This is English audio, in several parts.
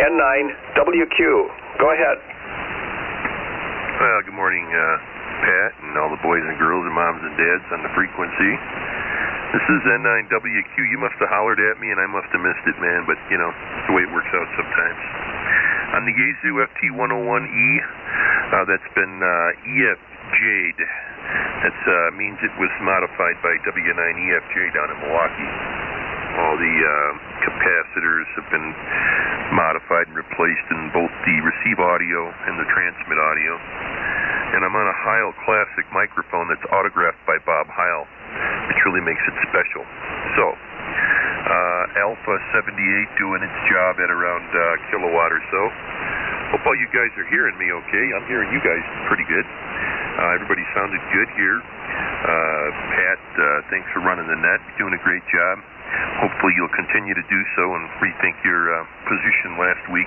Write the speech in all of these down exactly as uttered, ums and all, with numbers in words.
N nine W Q. Go ahead. Well, good morning, uh, Pat, and all the boys and girls and moms and dads on the frequency. This is N nine W Q. You must have hollered at me, and I must have missed it, man, but, you know, it's the way it works out sometimes. On the Yaesu F T one oh one E, uh, that's been uh, E F J'd. That uh, means it was modified by W nine E F J down in Milwaukee. All the uh, capacitors have been modified and replaced in both the receive audio and the transmit audio. And I'm on a Heil Classic microphone that's autographed by Bob Heil, which really makes it special. So, uh, Alpha seventy-eight doing its job at around uh, kilowatt or so. Hope all you guys are hearing me okay. I'm hearing you guys pretty good. Uh, everybody sounded good here. Uh, Pat, uh, thanks for running the net. You're doing a great job. Hopefully you'll continue to do so and rethink your uh, position last week.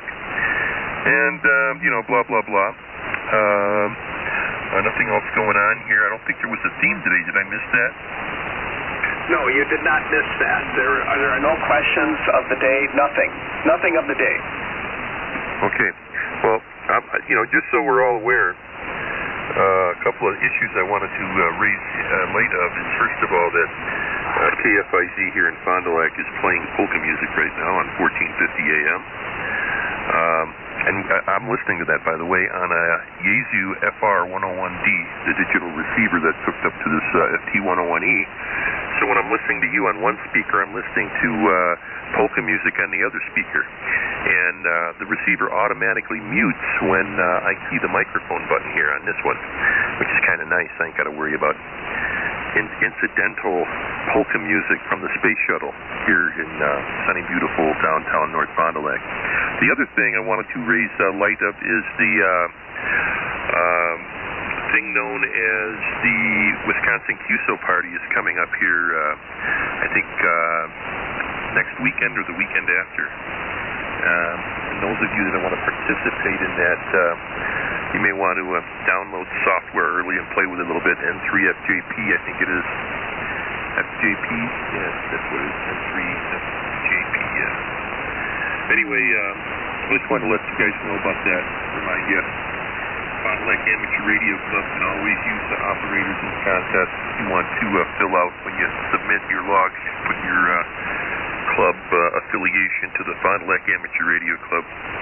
And, uh, you know, blah, blah, blah. Uh, uh, nothing else going on here. I don't think there was a theme today. Did I miss that? No, you did not miss that. There are, there are no questions of the day. Nothing. Nothing of the day. Okay. Well, um, you know, just so we're all aware, uh, a couple of issues I wanted to uh, raise uh, light of is, first of all, that uh, K F I Z here in Fond du Lac is playing polka music right now on fourteen fifty A M. Um, and I'm listening to that, by the way, on a Yaesu F R one oh one D, the digital receiver that's hooked up to this uh, F T one oh one E. So when I'm listening to you on one speaker, I'm listening to uh, polka music on the other speaker. And uh, the receiver automatically mutes when uh, I key the microphone button here on this one, which is kind of nice. I ain't got to worry about in- incidental polka music from the space shuttle here in uh, sunny, beautiful downtown North Fond du Lac. The other thing I wanted to raise uh, light of is the uh, um, thing known as the Wisconsin Q S O party is coming up here, uh, I think, uh, next weekend or the weekend after. Um, and those of you that want to participate in that, uh, you may want to uh, download software early and play with it a little bit. N three F J P, I think it is. F J P? Yes, that's what it is. N three F J P, yeah. Anyway, um, I just wanted to let you guys know about that. Remind you, Fond du Lac Amateur Radio Club can always use the operators in contests if you want to uh, fill out when you submit your logs. You put your uh, club uh, affiliation to the Fond du Lac Amateur Radio Club.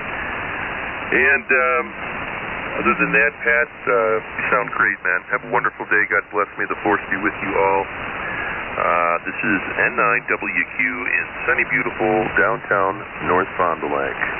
And um, other than that, Pat, uh, you sound great, man. Have a wonderful day. God bless. May the force be with you all. Uh, this is N nine W Q in sunny, beautiful downtown North Fond du Lac.